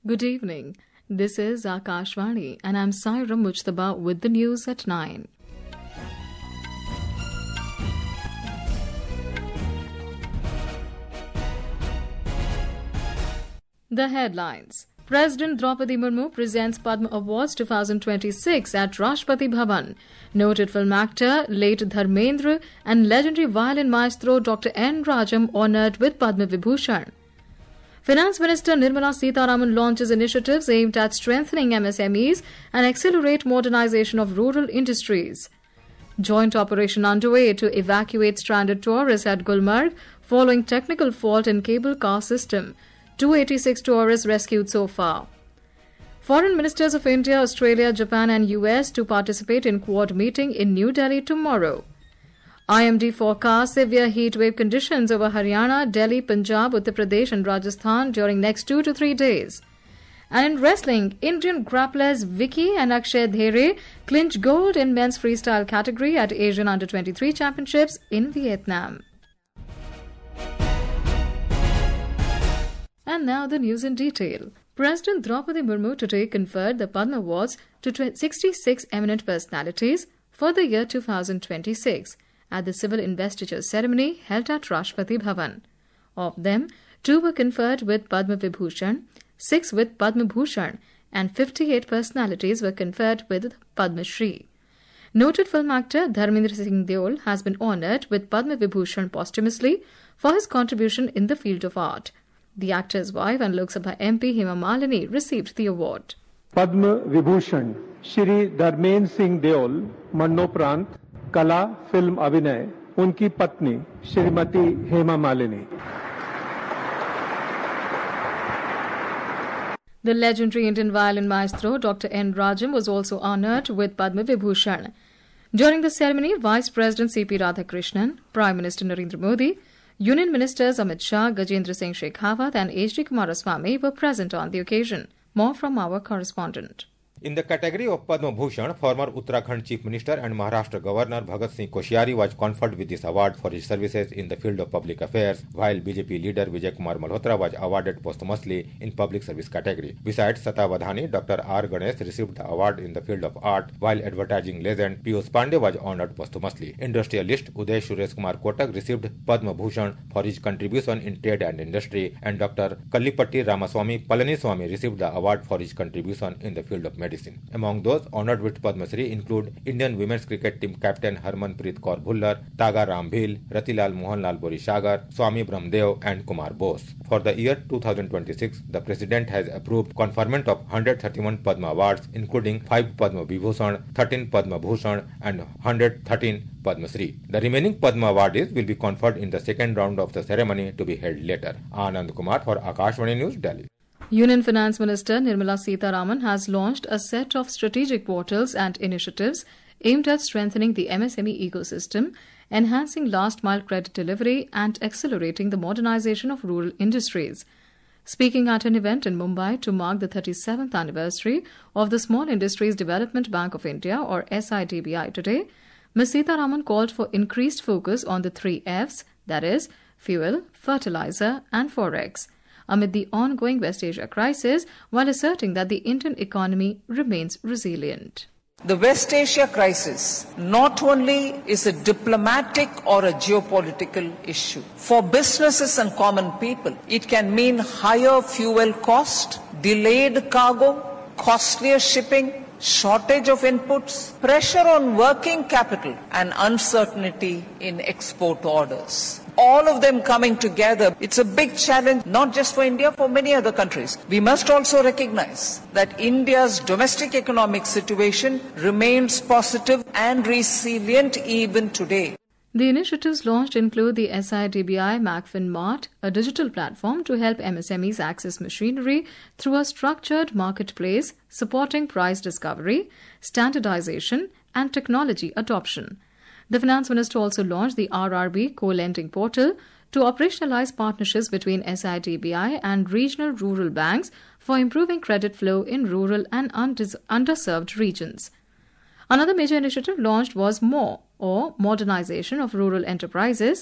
Good evening. This is Akashvani and I'm Saira Mujtaba with the news at 9. The headlines. President Draupadi Murmu presents Padma Awards 2026 at Rashtrapati Bhavan. Noted film actor late Dharmendra and legendary violin maestro Dr. N. Rajam honoured with Padma Vibhushan. Finance Minister Nirmala Sitharaman launches initiatives aimed at strengthening MSMEs and accelerate modernization of rural industries. Joint operation underway to evacuate stranded tourists at Gulmarg following technical fault in cable car system. 286 tourists rescued so far. Foreign Ministers of India, Australia, Japan and US to participate in Quad meeting in New Delhi tomorrow. IMD forecasts severe heat wave conditions over Haryana, Delhi, Punjab, Uttar Pradesh and Rajasthan during next 2 to 3 days. And in wrestling, Indian grapplers Vicky and Akshay Dhere clinch gold in men's freestyle category at Asian Under-23 Championships in Vietnam. And now the news in detail. President Draupadi Murmu today conferred the Padma Awards to 66 eminent personalities for the year 2026 at the civil investiture ceremony held at Rashtrapati Bhavan. Of them, 2 were conferred with Padma Vibhushan, 6 with Padma Bhushan, and 58 personalities were conferred with Padma Shri. Noted film actor Dharmendra Singh Deol has been honoured with Padma Vibhushan posthumously for his contribution in the field of art. The actor's wife and Lok Sabha MP Hema Malini received the award. Padma Vibhushan Shri Dharmendra Singh Deol Marnoprant Kala Film Abhinay Unki Patni Shrimati Hema Malini. The legendary Indian violin maestro Dr. N. Rajam was also honoured with Padma Vibhushan. During the ceremony, Vice President C.P. Radhakrishnan, Prime Minister Narendra Modi, Union Ministers Amit Shah, Gajendra Singh Shekhawat and H.D. Kumaraswamy were present on the occasion. More from our correspondent. In the category of Padma Bhushan, former Uttarakhand Chief Minister and Maharashtra Governor Bhagat Singh Koshyari was conferred with this award for his services in the field of public affairs, while BJP leader Vijay Kumar Malhotra was awarded posthumously in public service category. Besides Sata Vadhani, Dr. R. Ganesh received the award in the field of art, while advertising legend Piyush Pandey was honoured posthumously. Industrialist Uday Suresh Kumar Kotak received Padma Bhushan for his contribution in trade and industry, and Dr. Kallipatti Ramaswamy Palaniswamy received the award for his contribution in the field of medicine. Among those honoured with Padma Shri include Indian women's cricket team captain Harmanpreet Kaur Bhullar, Taga Rambhil, Ratilal Mohanlal Borishagar, Swami Brahmdev and Kumar Bose. For the year 2026, the President has approved conferment of 131 Padma Awards, including 5 Padma Vibhushan, 13 Padma Bhushan and 113 Padma Shri. The remaining Padma awardees will be conferred in the second round of the ceremony to be held later. Anand Kumar for Akashvani News, Delhi. Union Finance Minister Nirmala Sitharaman has launched a set of strategic portals and initiatives aimed at strengthening the MSME ecosystem, enhancing last-mile credit delivery and accelerating the modernization of rural industries. Speaking at an event in Mumbai to mark the 37th anniversary of the Small Industries Development Bank of India or SIDBI today, Ms. Sitharaman called for increased focus on the 3 Fs, that is, fuel, fertilizer and forex, amid the ongoing West Asia crisis, while asserting that the Indian economy remains resilient. The West Asia crisis not only is a diplomatic or a geopolitical issue. For businesses and common people, it can mean higher fuel cost, delayed cargo, costlier shipping, shortage of inputs, pressure on working capital and uncertainty in export orders. All of them coming together, it's a big challenge, not just for India, for many other countries. We must also recognize that India's domestic economic situation remains positive and resilient even today. The initiatives launched include the SIDBI Macfin Mart, a digital platform to help MSMEs access machinery through a structured marketplace supporting price discovery, standardization and technology adoption. The Finance Minister also launched the RRB co-lending portal to operationalize partnerships between SIDBI and regional rural banks for improving credit flow in rural and underserved regions. Another major initiative launched was MORE, or Modernization of Rural Enterprises,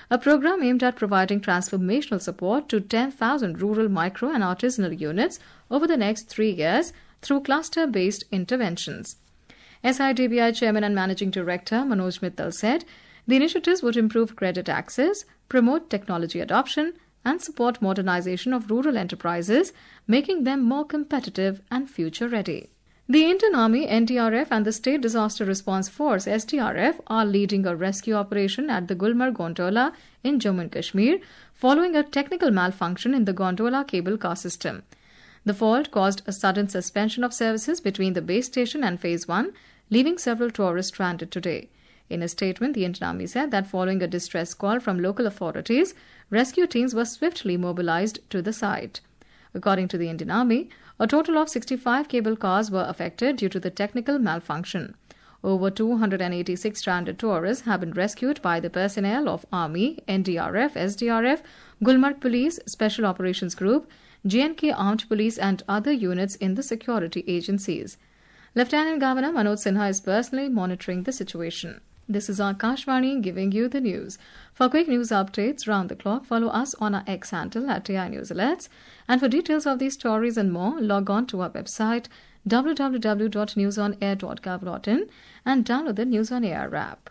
a program aimed at providing transformational support to 10,000 rural micro and artisanal units over the next 3 years through cluster-based interventions. SIDBI Chairman and Managing Director Manoj Mittal said the initiatives would improve credit access, promote technology adoption, and support modernization of rural enterprises, making them more competitive and future-ready. The Indian Army, NDRF, and the State Disaster Response Force, SDRF, are leading a rescue operation at the Gulmarg Gondola in Jammu and Kashmir following a technical malfunction in the gondola cable car system. The fault caused a sudden suspension of services between the base station and Phase 1, leaving several tourists stranded today. In a statement, the Indian Army said that following a distress call from local authorities, rescue teams were swiftly mobilized to the site. According to the Indian Army, a total of 65 cable cars were affected due to the technical malfunction. Over 286 stranded tourists have been rescued by the personnel of Army, NDRF, SDRF, Gulmarg Police, Special Operations Group, J&K Armed Police and other units in the security agencies. Lieutenant Governor Manoj Sinha is personally monitoring the situation. This is Akashvani giving you the news. For quick news updates round the clock, follow us on our X handle at AI News Alerts. And for details of these stories and more, log on to our website www.newsonair.gov.in and download the News on Air app.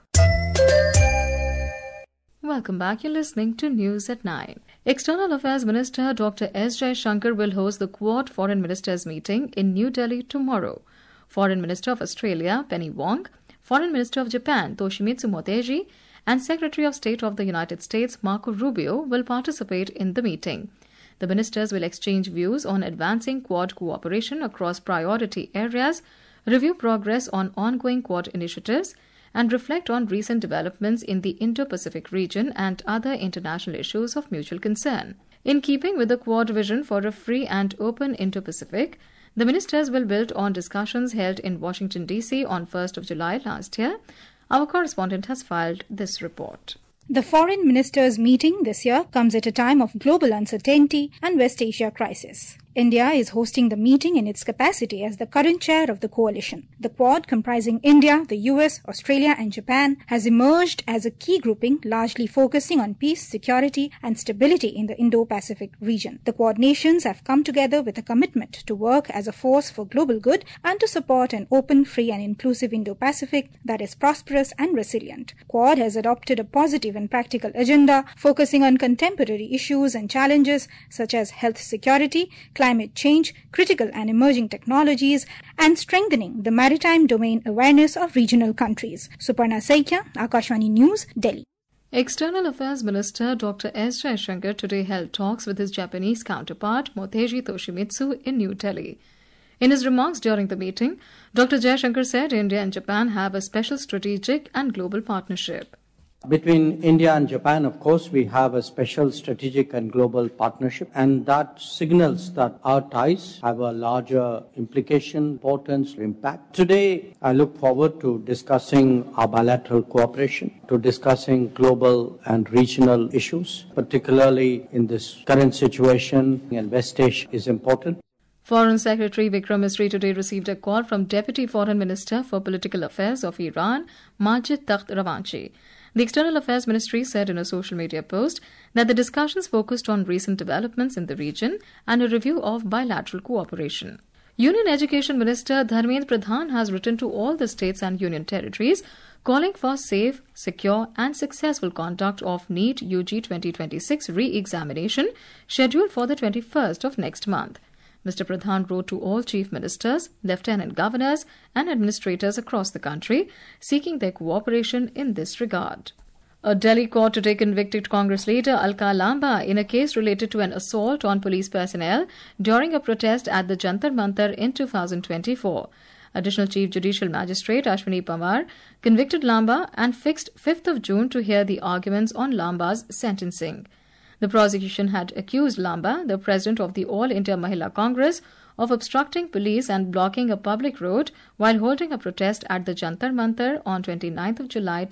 Welcome back. You're listening to News at 9. External Affairs Minister Dr. S. Jaishankar will host the Quad Foreign Ministers meeting in New Delhi tomorrow. Foreign Minister of Australia, Penny Wong, Foreign Minister of Japan, Toshimitsu Motegi, and Secretary of State of the United States, Marco Rubio, will participate in the meeting. The ministers will exchange views on advancing Quad cooperation across priority areas, review progress on ongoing Quad initiatives, and reflect on recent developments in the Indo-Pacific region and other international issues of mutual concern. In keeping with the Quad vision for a free and open Indo-Pacific, the ministers will build on discussions held in Washington, D.C. on 1st of July last year. Our correspondent has filed this report. The foreign ministers' meeting this year comes at a time of global uncertainty and West Asia crisis. India is hosting the meeting in its capacity as the current chair of the coalition. The Quad, comprising India, the US, Australia and Japan, has emerged as a key grouping largely focusing on peace, security and stability in the Indo-Pacific region. The Quad nations have come together with a commitment to work as a force for global good and to support an open, free and inclusive Indo-Pacific that is prosperous and resilient. Quad has adopted a positive and practical agenda focusing on contemporary issues and challenges such as health security, climate change, critical and emerging technologies, and strengthening the maritime domain awareness of regional countries. Suparna Saikia, Akashvani News, Delhi. External Affairs Minister Dr. S. Jaishankar today held talks with his Japanese counterpart Motegi Toshimitsu in New Delhi. In his remarks during the meeting, Dr. Jaishankar said India and Japan have a special strategic and global partnership. Between India and Japan, of course, we have a special strategic and global partnership, and that signals that our ties have a larger implication, importance, impact. Today, I look forward to discussing our bilateral cooperation, to discussing global and regional issues, particularly in this current situation, and West Asia is important. Foreign Secretary Vikram Misri today received a call from Deputy Foreign Minister for Political Affairs of Iran, Majid Takht Ravanchi. The External Affairs Ministry said in a social media post that the discussions focused on recent developments in the region and a review of bilateral cooperation. Union Education Minister Dharmendra Pradhan has written to all the states and union territories calling for safe, secure and successful conduct of NEET UG 2026 re-examination scheduled for the 21st of next month. Mr. Pradhan wrote to all chief ministers, lieutenant governors and administrators across the country, seeking their cooperation in this regard. A Delhi court today convicted Congress leader Alka Lamba in a case related to an assault on police personnel during a protest at the Jantar Mantar in 2024. Additional Chief Judicial Magistrate Ashwini Pawar convicted Lamba and fixed 5th of June to hear the arguments on Lamba's sentencing. The prosecution had accused Lamba, the president of the All India Mahila Congress, of obstructing police and blocking a public road while holding a protest at the Jantar Mantar on 29th of July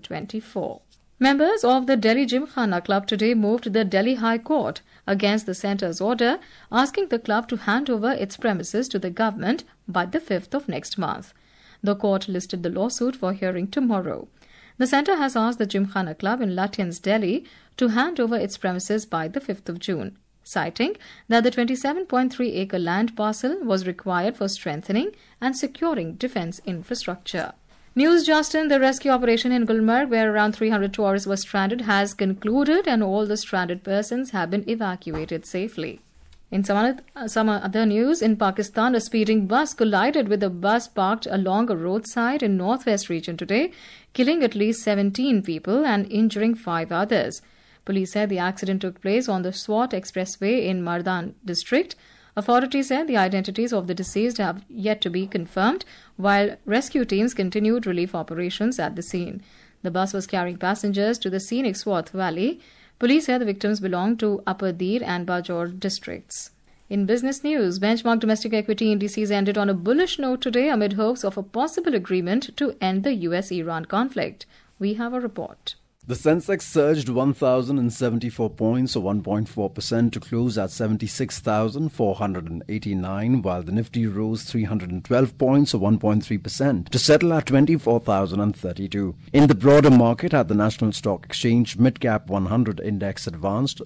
2024. Members of the Delhi Gymkhana Club today moved the Delhi High Court against the centre's order, asking the club to hand over its premises to the government by the 5th of next month. The court listed the lawsuit for hearing tomorrow. The centre has asked the Gymkhana Club in Lutyens, Delhi to hand over its premises by the 5th of June, citing that the 27.3-acre land parcel was required for strengthening and securing defence infrastructure. News just in, the rescue operation in Gulmarg, where around 300 tourists were stranded, has concluded and all the stranded persons have been evacuated safely. In some other news, in Pakistan, a speeding bus collided with a bus parked along a roadside in northwest region today, killing at least 17 people and injuring 5 others. Police said the accident took place on the Swat Expressway in Mardan district. Authorities said the identities of the deceased have yet to be confirmed, while rescue teams continued relief operations at the scene. The bus was carrying passengers to the scenic Swat Valley. Police said the victims belonged to Upper Dir and Bajaur districts. In business news, benchmark domestic equity indices ended on a bullish note today amid hopes of a possible agreement to end the US-Iran conflict. We have a report. The Sensex surged 1,074 points or 1.4% to close at 76,489, while the Nifty rose 312 points or 1.3% to settle at 24,032. In the broader market at the National Stock Exchange, Mid-Cap 100 Index advanced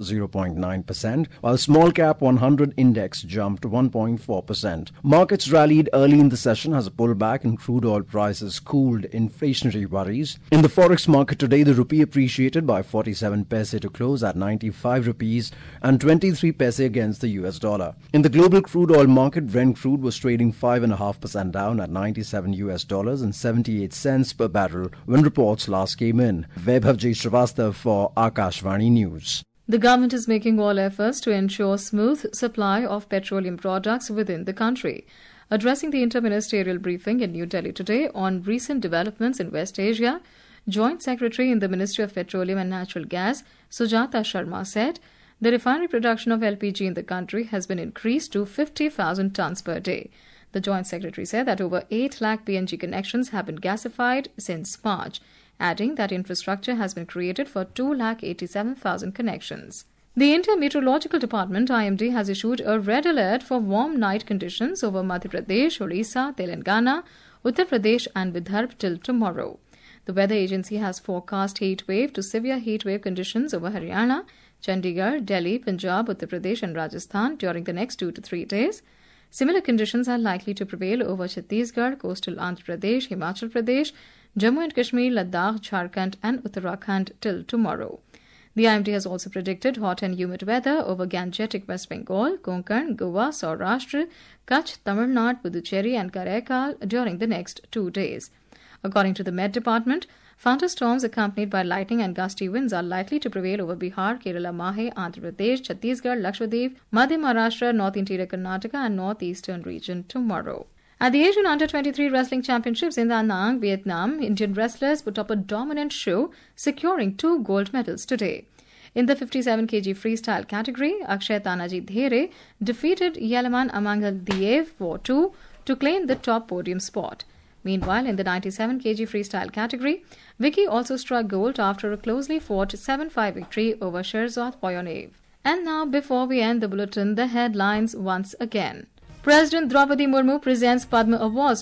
0.9%, while Small-Cap 100 Index jumped 1.4%. Markets rallied early in the session as a pullback in crude oil prices cooled inflationary worries. In the forex market today, the rupee appreciated by 47 paise to close at 95 rupees and 23 paise against the US dollar. In the global crude oil market, Brent crude was trading 5.5% down at $97 and 78 cents per barrel when reports last came in. Vaibhav J. Srivastava for Akashvani News. The government is making all efforts to ensure smooth supply of petroleum products within the country. Addressing the interministerial briefing in New Delhi today on recent developments in West Asia, Joint Secretary in the Ministry of Petroleum and Natural Gas, Sujata Sharma, said the refinery production of LPG in the country has been increased to 50,000 tons per day. The Joint Secretary said that over 8 lakh PNG connections have been gasified since March, adding that infrastructure has been created for 2,87,000 connections. The India Meteorological Department, IMD, has issued a red alert for warm night conditions over Madhya Pradesh, Orissa, Telangana, Uttar Pradesh and Vidarbha till tomorrow. The weather agency has forecast heat wave to severe heat wave conditions over Haryana, Chandigarh, Delhi, Punjab, Uttar Pradesh and Rajasthan during the next 2 to 3 days. Similar conditions are likely to prevail over Chhattisgarh, coastal Andhra Pradesh, Himachal Pradesh, Jammu and Kashmir, Ladakh, Jharkhand and Uttarakhand till tomorrow. The IMD has also predicted hot and humid weather over Gangetic West Bengal, Konkan, Goa, Saurashtra, Kutch, Tamil Nadu, Puducherry and Karaikal during the next 2 days. According to the Met Department, thunderstorms accompanied by lightning and gusty winds are likely to prevail over Bihar, Kerala, Mahe, Andhra Pradesh, Chhattisgarh, Lakshadweep, Madhya Maharashtra, North Interior Karnataka and Northeastern region tomorrow. At the Asian Under-23 Wrestling Championships in Da Nang, Vietnam, Indian wrestlers put up a dominant show, securing 2 gold medals today. In the 57 kg freestyle category, Akshay Tanaji Dhere defeated Yelaman Amangal Diev for 2 to claim the top podium spot. Meanwhile, in the 97 kg freestyle category, Vicky also struck gold after a closely fought 7-5 victory over Sherzod Poyonev. And now, before we end the bulletin, the headlines once again. President Draupadi Murmu presents Padma Awards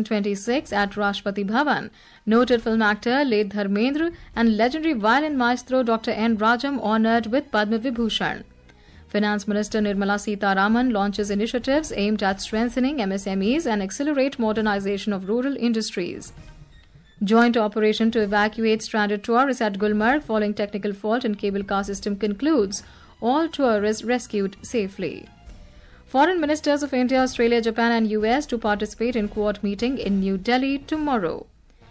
2026 at Rashtrapati Bhavan. Noted film actor late Dharmendra and legendary violin maestro Dr. N. Rajam honoured with Padma Vibhushan. Finance Minister Nirmala Sitharaman launches initiatives aimed at strengthening MSMEs and accelerate modernization of rural industries. Joint operation to evacuate stranded tourists at Gulmarg following technical fault in cable car system concludes. All tourists rescued safely. Foreign ministers of India, Australia, Japan and US to participate in Quad meeting in New Delhi tomorrow.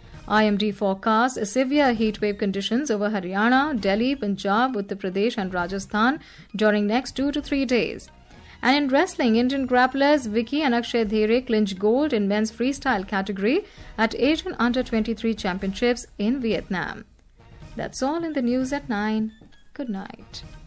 IMD forecasts severe heatwave conditions over Haryana, Delhi, Punjab, Uttar Pradesh and Rajasthan during next 2 to 3 days. And in wrestling, Indian grapplers Vicky and Akshay Dhere clinched gold in men's freestyle category at Asian Under-23 Championships in Vietnam. That's all in the news at 9. Good night.